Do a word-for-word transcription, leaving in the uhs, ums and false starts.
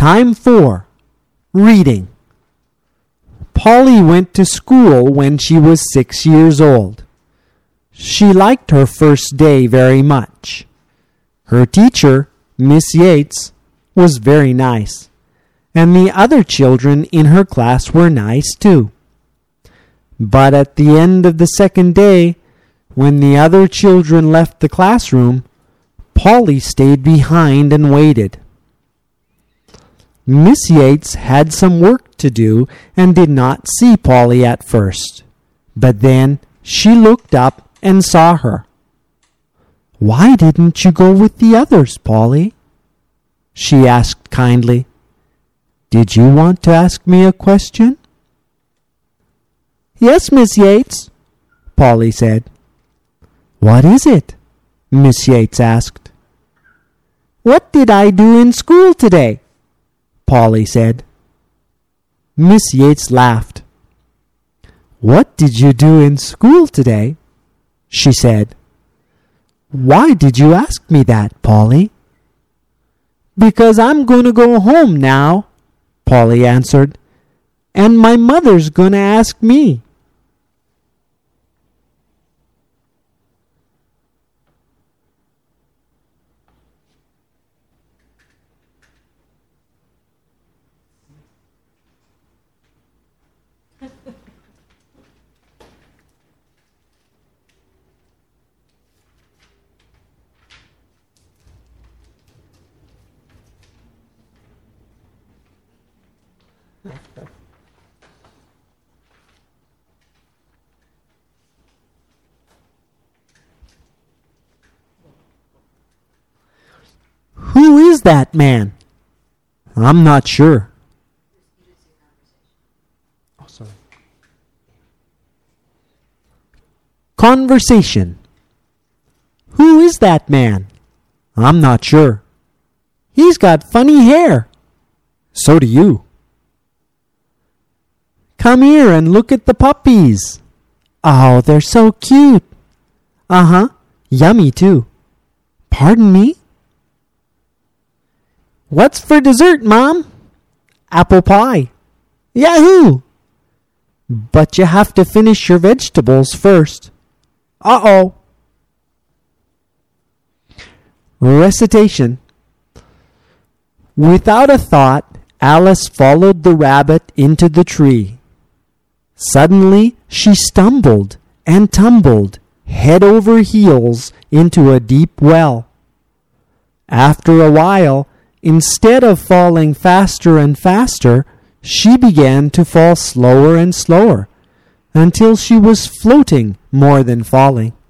Time for reading. Polly went to school when she was six years old. She liked her first day very much. Her teacher, Miss Yates, was very nice, and the other children in her class were nice too. But at the end of the second day, when the other children left the classroom, Polly stayed behind and waited. Miss Yates had some work to do and did not see Polly at first, but then she looked up and saw her. "Why didn't you go with the others, Polly?" she asked kindly. "Did you want to ask me a question?" "Yes, Miss Yates," Polly said. "What is it?" Miss Yates asked. "What did I do in school today?" Polly said. Miss Yates laughed. "What did you do in school today?" she said. "Why did you ask me that, Polly?" "Because I'm going to go home now," Polly answered, "and my mother's going to ask me." Who is that man? I'm not sure. Oh, sorry. Conversation. Who is that man? I'm not sure. He's got funny hair. So do you. Come here and look at the puppies. Oh, they're so cute. Uh-huh. Yummy too. Pardon me? What's for dessert, Mom? Apple pie. Yahoo! But you have to finish your vegetables first. Uh-oh. Recitation. Without a thought, Alice followed the rabbit into the tree. Suddenly, she stumbled and tumbled head over heels into a deep well. After a while, instead of falling faster and faster, she began to fall slower and slower until she was floating more than falling.